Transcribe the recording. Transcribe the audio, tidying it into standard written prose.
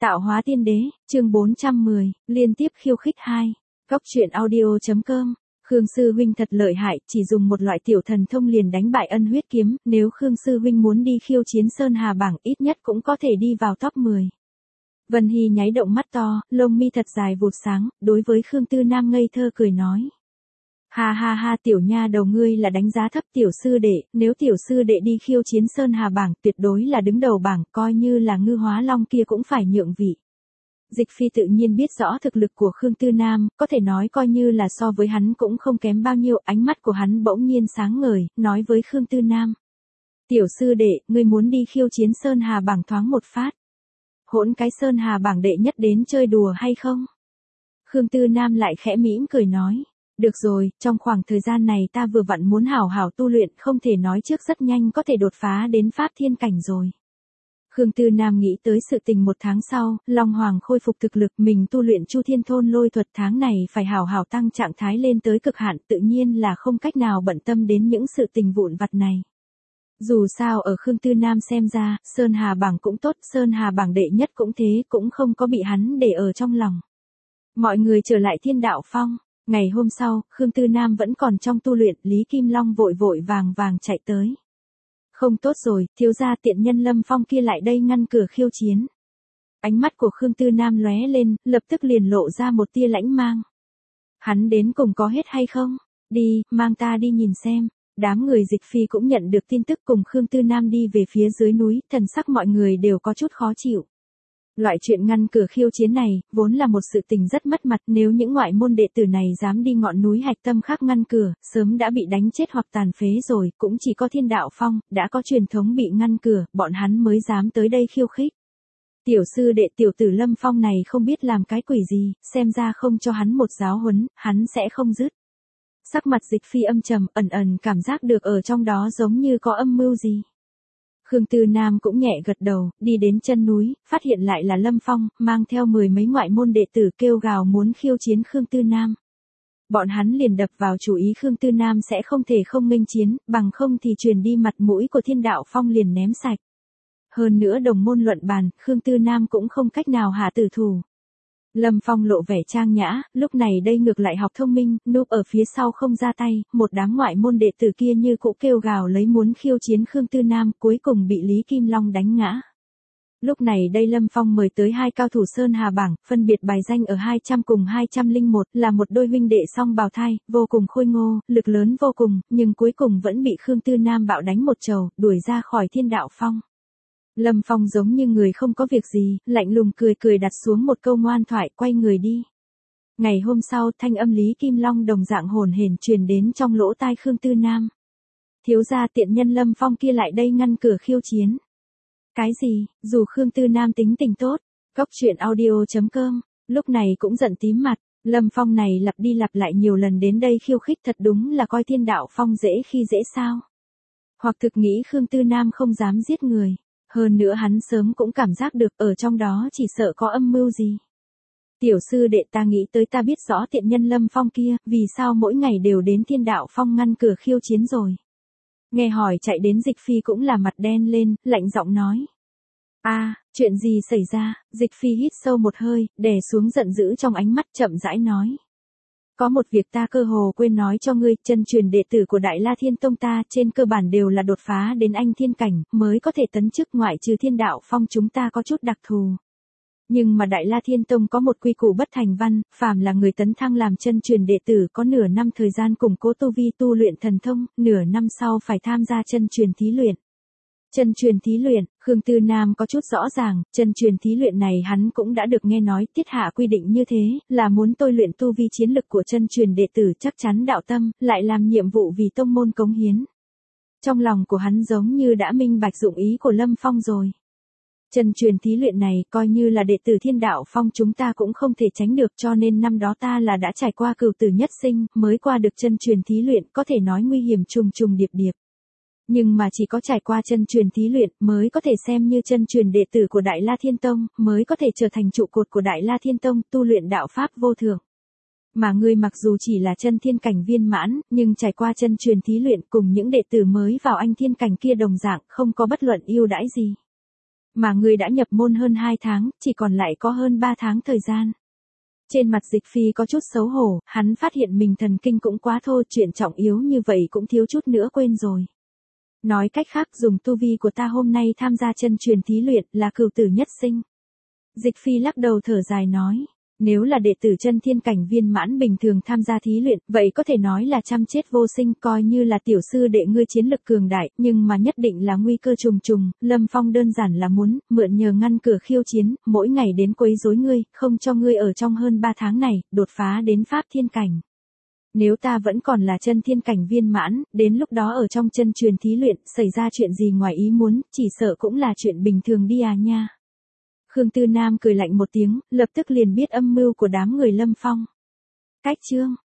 Tạo hóa tiên đế, chương 410, liên tiếp khiêu khích 2. Góc truyện audio.com. Khương Sư Huynh thật lợi hại, chỉ dùng một loại tiểu thần thông liền đánh bại Ân Huyết Kiếm, nếu Khương Sư Huynh muốn đi khiêu chiến Sơn Hà bảng ít nhất cũng có thể đi vào top 10. Vân Hy nháy động mắt to, lông mi thật dài vụt sáng, đối với Khương Tư Nam ngây thơ cười nói. Ha ha ha, tiểu nha đầu ngươi là đánh giá thấp tiểu sư đệ, nếu tiểu sư đệ đi khiêu chiến Sơn Hà bảng tuyệt đối là đứng đầu bảng, coi như là Ngư Hóa Long kia cũng phải nhượng vị. Dịch Phi tự nhiên biết rõ thực lực của Khương Tư Nam, có thể nói coi như là so với hắn cũng không kém bao nhiêu, ánh mắt của hắn bỗng nhiên sáng ngời, nói với Khương Tư Nam. Tiểu sư đệ, ngươi muốn đi khiêu chiến Sơn Hà bảng thoáng một phát. Hỗn cái Sơn Hà bảng đệ nhất đến chơi đùa hay không? Khương Tư Nam lại khẽ mỉm cười nói. Được rồi, trong khoảng thời gian này ta vừa vặn muốn hảo hảo tu luyện, không thể nói trước rất nhanh có thể đột phá đến Pháp Thiên cảnh rồi. Khương Tư Nam nghĩ tới sự tình một tháng sau, Long Hoàng khôi phục thực lực, mình tu luyện Chu Thiên Thôn Lôi thuật tháng này phải hảo hảo tăng trạng thái lên tới cực hạn, tự nhiên là không cách nào bận tâm đến những sự tình vụn vặt này. Dù sao ở Khương Tư Nam xem ra, Sơn Hà bảng cũng tốt, Sơn Hà bảng đệ nhất cũng thế, cũng không có bị hắn để ở trong lòng. Mọi người trở lại Thiên Đạo Phong. Ngày hôm sau, Khương Tư Nam vẫn còn trong tu luyện, Lý Kim Long vội vội vàng chạy tới. Không tốt rồi, thiếu gia tiện nhân Lâm Phong kia lại đây ngăn cửa khiêu chiến. Ánh mắt của Khương Tư Nam lóe lên, lập tức liền lộ ra một tia lãnh mang. Hắn đến cùng có hết hay không? Đi, mang ta đi nhìn xem. Đám người Dịch Phi cũng nhận được tin tức cùng Khương Tư Nam đi về phía dưới núi, thần sắc mọi người đều có chút khó chịu. Loại chuyện ngăn cửa khiêu chiến này, vốn là một sự tình rất mất mặt, nếu những ngoại môn đệ tử này dám đi ngọn núi hạch tâm khác ngăn cửa, sớm đã bị đánh chết hoặc tàn phế rồi, cũng chỉ có Thiên Đạo Phong, đã có truyền thống bị ngăn cửa, bọn hắn mới dám tới đây khiêu khích. Tiểu sư đệ tiểu tử Lâm Phong này không biết làm cái quỷ gì, xem ra không cho hắn một giáo huấn, hắn sẽ không dứt. Sắc mặt Dịch Phi âm trầm, ẩn ẩn cảm giác được ở trong đó giống như có âm mưu gì. Khương Tư Nam cũng nhẹ gật đầu, đi đến chân núi, phát hiện lại là Lâm Phong, mang theo 10 mấy ngoại môn đệ tử kêu gào muốn khiêu chiến Khương Tư Nam. Bọn hắn liền đập vào chủ ý Khương Tư Nam sẽ không thể không nghênh chiến, bằng không thì truyền đi mặt mũi của Thiên Đạo Phong liền ném sạch. Hơn nữa đồng môn luận bàn, Khương Tư Nam cũng không cách nào hạ tử thủ. Lâm Phong lộ vẻ trang nhã, lúc này đây ngược lại học thông minh, núp ở phía sau không ra tay, một đám ngoại môn đệ tử kia như cũ kêu gào lấy muốn khiêu chiến Khương Tư Nam, cuối cùng bị Lý Kim Long đánh ngã. Lúc này đây Lâm Phong mời tới hai cao thủ Sơn Hà bảng, phân biệt bài danh ở 200 cùng 201, là một đôi huynh đệ song bào thai, vô cùng khôi ngô, lực lớn vô cùng, nhưng cuối cùng vẫn bị Khương Tư Nam bạo đánh một trầu, đuổi ra khỏi Thiên Đạo Phong. Lâm Phong giống như người không có việc gì, lạnh lùng cười đặt xuống một câu ngoan thoại, quay người đi. Ngày hôm sau, thanh âm Lý Kim Long đồng dạng hồn hển truyền đến trong lỗ tai Khương Tư Nam. Thiếu gia tiện nhân Lâm Phong kia lại đây ngăn cửa khiêu chiến. Cái gì, dù Khương Tư Nam tính tình tốt, góc truyện audio.com, lúc này cũng giận tím mặt, Lâm Phong này lặp đi lặp lại nhiều lần đến đây khiêu khích thật đúng là coi Thiên Đạo Phong dễ khi dễ sao. Hoặc thực nghĩ Khương Tư Nam không dám giết người. Hơn nữa hắn sớm cũng cảm giác được ở trong đó chỉ sợ có âm mưu gì. Tiểu sư đệ ta nghĩ tới ta biết rõ tiện nhân Lâm Phong kia, vì sao mỗi ngày đều đến Thiên Đạo Phong ngăn cửa khiêu chiến rồi. Nghe hỏi chạy đến Dịch Phi cũng là mặt đen lên, lạnh giọng nói. Chuyện gì xảy ra, Dịch Phi hít sâu một hơi, đè xuống giận dữ trong ánh mắt chậm rãi nói. Có một việc ta cơ hồ quên nói cho ngươi, chân truyền đệ tử của Đại La Thiên Tông ta trên cơ bản đều là đột phá đến anh thiên cảnh, mới có thể tấn chức, ngoại trừ Thiên Đạo Phong chúng ta có chút đặc thù. Nhưng mà Đại La Thiên Tông có một quy củ bất thành văn, phàm là người tấn thăng làm chân truyền đệ tử có nửa năm thời gian củng cố tu vi tu luyện thần thông, nửa năm sau phải tham gia chân truyền thí luyện. Chân truyền thí luyện, Khương Tư Nam có chút rõ ràng, chân truyền thí luyện này hắn cũng đã được nghe nói, tiết hạ quy định như thế, là muốn tôi luyện tu vi chiến lực của chân truyền đệ tử chắc chắn đạo tâm, lại làm nhiệm vụ vì tông môn cống hiến. Trong lòng của hắn giống như đã minh bạch dụng ý của Lâm Phong rồi. Chân truyền thí luyện này coi như là đệ tử Thiên Đạo Phong chúng ta cũng không thể tránh được, cho nên năm đó ta là đã trải qua cửu tử nhất sinh, mới qua được chân truyền thí luyện, có thể nói nguy hiểm trùng trùng điệp điệp. Nhưng mà chỉ có trải qua chân truyền thí luyện mới có thể xem như chân truyền đệ tử của Đại La Thiên Tông, mới có thể trở thành trụ cột của Đại La Thiên Tông, tu luyện đạo pháp vô thượng. Mà ngươi mặc dù chỉ là chân thiên cảnh viên mãn, nhưng trải qua chân truyền thí luyện cùng những đệ tử mới vào anh thiên cảnh kia đồng dạng, không có bất luận ưu đãi gì. Mà ngươi đã nhập môn hơn 2 tháng, chỉ còn lại có hơn 3 tháng thời gian. Trên mặt Dịch Phi có chút xấu hổ, hắn phát hiện mình thần kinh cũng quá thô, chuyện trọng yếu như vậy cũng thiếu chút nữa quên rồi. Nói cách khác, dùng tu vi của ta hôm nay tham gia chân truyền thí luyện là cửu tử nhất sinh. Dịch Phi lắc đầu thở dài nói, nếu là đệ tử chân thiên cảnh viên mãn bình thường tham gia thí luyện, vậy có thể nói là trăm chết vô sinh, coi như là tiểu sư đệ ngươi chiến lực cường đại, nhưng mà nhất định là nguy cơ trùng trùng, Lâm Phong đơn giản là muốn mượn nhờ ngăn cửa khiêu chiến, mỗi ngày đến quấy rối ngươi, không cho ngươi ở trong hơn 3 tháng này đột phá đến pháp thiên cảnh. Nếu ta vẫn còn là chân thiên cảnh viên mãn, đến lúc đó ở trong chân truyền thí luyện, xảy ra chuyện gì ngoài ý muốn, chỉ sợ cũng là chuyện bình thường đi à nha. Khương Tư Nam cười lạnh một tiếng, lập tức liền biết âm mưu của đám người Lâm Phong. Cách chương